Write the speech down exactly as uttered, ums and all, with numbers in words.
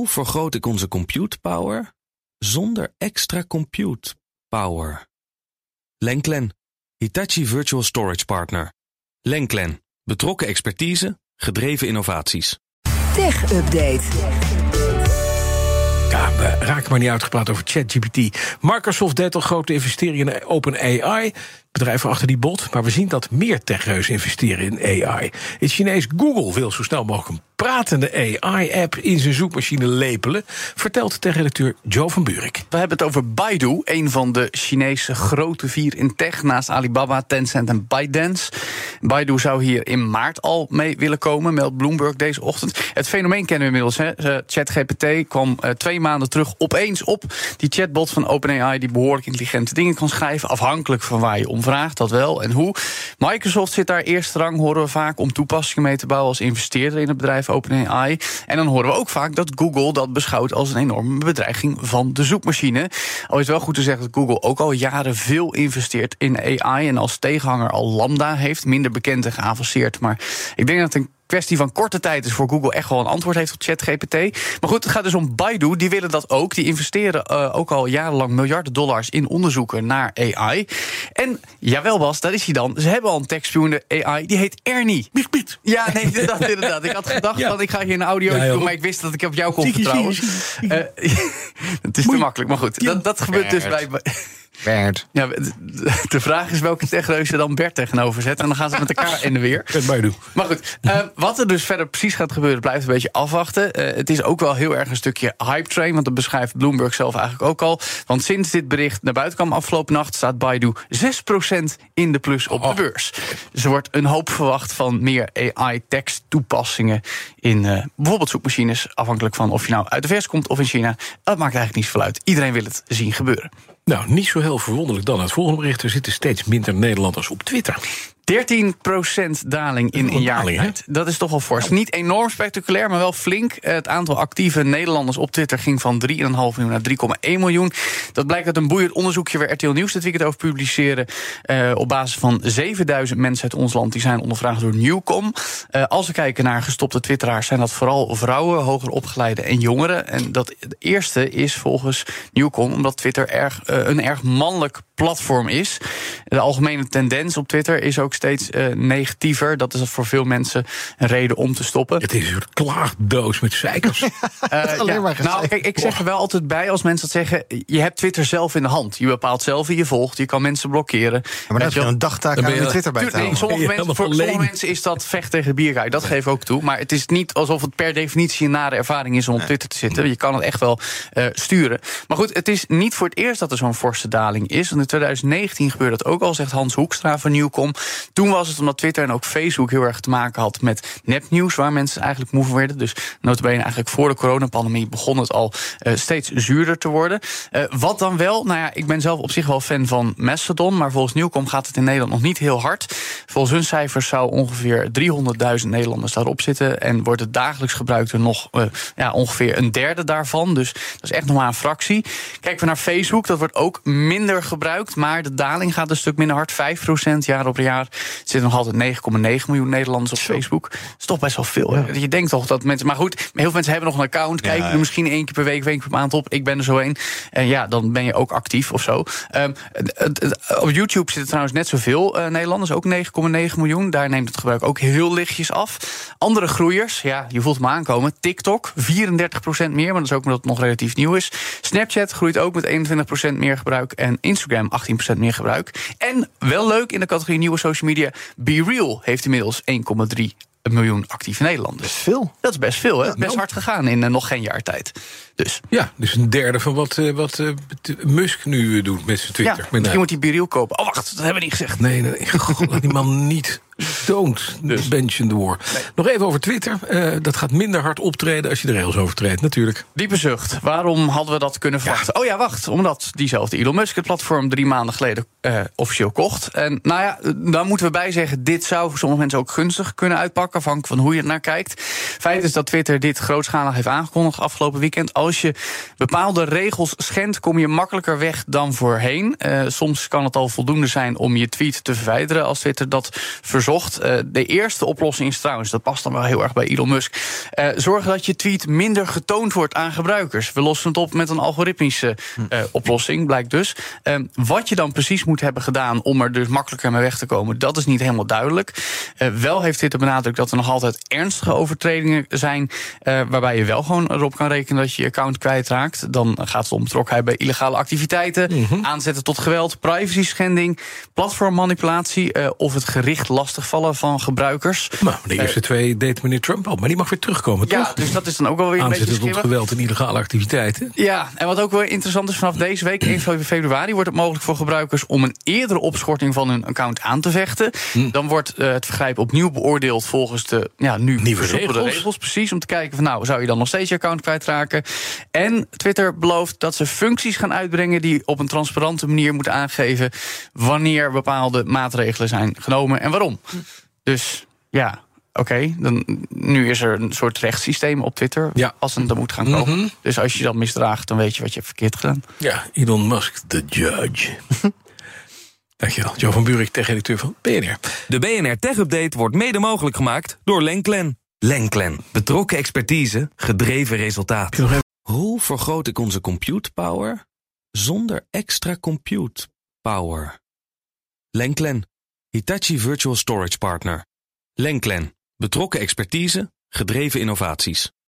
Hoe vergroot ik onze compute power zonder extra compute power? Lenklen, Hitachi Virtual Storage Partner. Lenklen, betrokken expertise, gedreven innovaties. Tech Update. Ja, we raken maar niet uitgepraat over ChatGPT. Microsoft deed al grote investeringen in OpenAI, bedrijven achter die bot. Maar we zien dat meer techreuzen investeren in A I. Het Chinees Google wil zo snel mogelijk een pratende A I-app in zijn zoekmachine lepelen, vertelt tech-redacteur Joe van Buurik. We hebben het over Baidu, een van de Chinese grote vier in tech, naast Alibaba, Tencent en ByteDance. Baidu zou hier in maart al mee willen komen, meldt Bloomberg deze ochtend. Het fenomeen kennen we inmiddels. Hè. ChatGPT kwam uh, twee maanden terug opeens op. Die chatbot van OpenAI die behoorlijk intelligente dingen kan schrijven, afhankelijk van waar je om vraagt, dat wel en hoe. Microsoft zit daar eerste rang, horen we vaak, om toepassingen mee te bouwen als investeerder in het bedrijf OpenAI. En dan horen we ook vaak dat Google dat beschouwt als een enorme bedreiging van de zoekmachine. Al is wel goed te zeggen dat Google ook al jaren veel investeert in A I en als tegenhanger al Lambda heeft, minder bekend en geavanceerd. Maar ik denk dat het een kwestie van korte tijd is voor Google echt wel een antwoord heeft op ChatGPT. Maar goed, het gaat dus om Baidu. Die willen dat ook. Die investeren uh, ook al jarenlang miljarden dollars in onderzoeken naar A I. En jawel Bas, daar is hij dan. Ze hebben al een tekststuwende A I. Die heet Ernie. Miet, miet. Ja, nee, inderdaad, inderdaad. Ik had gedacht, ja. van, ik ga hier een audio ja, doen, maar ik wist dat ik op jou kon vertrouwen. Uh, het is te makkelijk, maar goed. Dat, dat gebeurt dus bij... Bert. Ja, de vraag is welke techreuze dan Bert tegenover zet. En dan gaan ze met elkaar in de weer. Maar goed, uh, wat er dus verder precies gaat gebeuren, blijft een beetje afwachten. Uh, het is ook wel heel erg een stukje hype train, want dat beschrijft Bloomberg zelf eigenlijk ook al. Want sinds dit bericht naar buiten kwam afgelopen nacht, staat Baidu zes procent in de plus op de beurs. Dus er wordt een hoop verwacht van meer A I-tekst toepassingen in uh, bijvoorbeeld zoekmachines, afhankelijk van of je nou uit de vers komt of in China. Dat maakt eigenlijk niet zoveel uit. Iedereen wil het zien gebeuren. Nou, niet zo heel verwonderlijk dan. Het volgende bericht: er zitten steeds minder Nederlanders op Twitter. dertien procent daling in een jaar tijd. Dat is toch wel fors. Niet enorm spectaculair, maar wel flink. Het aantal actieve Nederlanders op Twitter ging van drie komma vijf miljoen naar drie komma één miljoen. Dat blijkt uit een boeiend onderzoekje waar R T L Nieuws dit weekend over publiceren. Uh, op basis van zevenduizend mensen uit ons land. Die zijn ondervraagd door Newcom. Uh, als we kijken naar gestopte twitteraars, zijn dat vooral vrouwen, hoger opgeleide en jongeren. En dat het eerste is volgens Newcom omdat Twitter erg, uh, een erg mannelijk platform is. De algemene tendens op Twitter is ook steeds uh, negatiever. Dat is voor veel mensen een reden om te stoppen. Het is een soort klaagdoos met zeikers. uh, ja, nou, kijk, ik zeg er wel altijd bij als mensen dat zeggen, je hebt Twitter zelf in de hand. Je bepaalt zelf wie je volgt, je kan mensen blokkeren. Ja, maar dat is wel een dagtaak aan je Twitter bij te houden. Sommige mensen, voor sommige mensen is dat vecht tegen de bierguy. Dat geef ik ook toe. Maar het is niet alsof het per definitie een nare ervaring is om op Twitter te zitten. Je kan het echt wel uh, sturen. Maar goed, het is niet voor het eerst dat er zo'n forse daling is. Want in twintig negentien gebeurde dat ook al, zegt Hans Hoekstra van Newcom. Toen was het omdat Twitter en ook Facebook heel erg te maken had met nepnieuws, waar mensen eigenlijk moe van werden. Dus nota bene eigenlijk voor de coronapandemie begon het al uh, steeds zuurder te worden. Uh, wat dan wel? Nou ja, ik ben zelf op zich wel fan van Mastodon, maar volgens Newcom gaat het in Nederland nog niet heel hard. Volgens hun cijfers zou ongeveer driehonderdduizend Nederlanders daarop zitten en wordt het dagelijks gebruikt er nog uh, ja, ongeveer een derde daarvan. Dus dat is echt nog maar een fractie. Kijken we naar Facebook, dat wordt ook minder gebruikt, maar de daling gaat een stuk minder hard. vijf procent jaar op jaar. Er zitten nog altijd negen komma negen miljoen Nederlanders op Zo. Facebook. Dat is toch best wel veel. Ja. Je denkt toch dat mensen... Maar goed, heel veel mensen hebben nog een account. Kijken ja, er misschien één keer per week, één keer per maand op. Ik ben er zo één. En ja, dan ben je ook actief of zo. Um, op YouTube zitten trouwens net zoveel uh, Nederlanders. Ook negen komma negen miljoen. Daar neemt het gebruik ook heel lichtjes af. Andere groeiers, ja, je voelt me aankomen. TikTok, vierendertig procent meer. Maar dat is ook omdat het nog relatief nieuw is. Snapchat groeit ook met eenentwintig procent meer gebruik. En Instagram achttien procent meer gebruik. En wel leuk in de categorie nieuwe social media, BeReal heeft inmiddels één komma drie miljoen actieve Nederlanders. Dat is veel. Dat is best veel, hè? Ja, best nou. hard gegaan in uh, nog geen jaar tijd. Dus. Ja, dus een derde van wat, uh, wat uh, Musk nu uh, doet met zijn Twitter. Ja, misschien nou. moet hij BeReal kopen. Oh, wacht, dat hebben we niet gezegd. Nee, nee, God, laat die man niet. Don't dus. Mention the war. Nee. Nog even over Twitter. Uh, dat gaat minder hard optreden als je de regels overtreedt, natuurlijk. Diepe zucht. Waarom hadden we dat kunnen verwachten? Ja. Oh ja, wacht. Omdat diezelfde Elon Musk het platform drie maanden geleden uh, officieel kocht. En nou ja, daar moeten we bij zeggen, dit zou voor sommige mensen ook gunstig kunnen uitpakken, afhankelijk van hoe je het naar kijkt. Feit is dat Twitter dit grootschalig heeft aangekondigd afgelopen weekend. Als je bepaalde regels schendt, kom je makkelijker weg dan voorheen. Uh, soms kan het al voldoende zijn om je tweet te verwijderen als Twitter dat verzorgt. onderzocht. Uh, de eerste oplossing is trouwens, dat past dan wel heel erg bij Elon Musk, Uh, zorgen dat je tweet minder getoond wordt aan gebruikers. We lossen het op met een algoritmische uh, oplossing, blijkt dus. Uh, wat je dan precies moet hebben gedaan om er dus makkelijker mee weg te komen, dat is niet helemaal duidelijk. Uh, wel heeft dit de benadrukt dat er nog altijd ernstige overtredingen zijn, Uh, waarbij je wel gewoon erop kan rekenen dat je je account kwijtraakt. Dan gaat het om betrokkenheid bij illegale activiteiten, mm-hmm. aanzetten tot geweld, privacy schending, platformmanipulatie uh, of het gericht lastigvallen van gebruikers. Nou, de eerste uh, twee deed meneer Trump al, maar die mag weer terugkomen, ja, toch? Dus dat is dan ook wel weer een aanzetten beetje tot geweld en illegale activiteiten. Ja, en wat ook wel interessant is, vanaf deze week, één februari, wordt het mogelijk voor gebruikers om een eerdere opschorting van hun account aan te vechten. Hm. Dan wordt uh, het vergrijp opnieuw beoordeeld volgens de ja, nu nieuwe regels. regels. Precies, om te kijken van nou, zou je dan nog steeds je account kwijtraken? En Twitter belooft dat ze functies gaan uitbrengen die op een transparante manier moeten aangeven wanneer bepaalde maatregelen zijn genomen en waarom. Hm. Dus ja, oké, okay, dan nu is er een soort rechtssysteem op Twitter, ja. als het er moet gaan komen. Mm-hmm. Dus als je je dan misdraagt, dan weet je wat je hebt verkeerd gedaan. Ja, Elon Musk, the judge. Dankjewel, Jo van Buurik, tech-editeur van B N R. De B N R Tech Update wordt mede mogelijk gemaakt door Lenklen. Lenklen, betrokken expertise, gedreven resultaat. Hoe vergroot ik onze compute power zonder extra compute power? Lenklen, Hitachi Virtual Storage Partner. Lenklen, betrokken expertise, gedreven innovaties.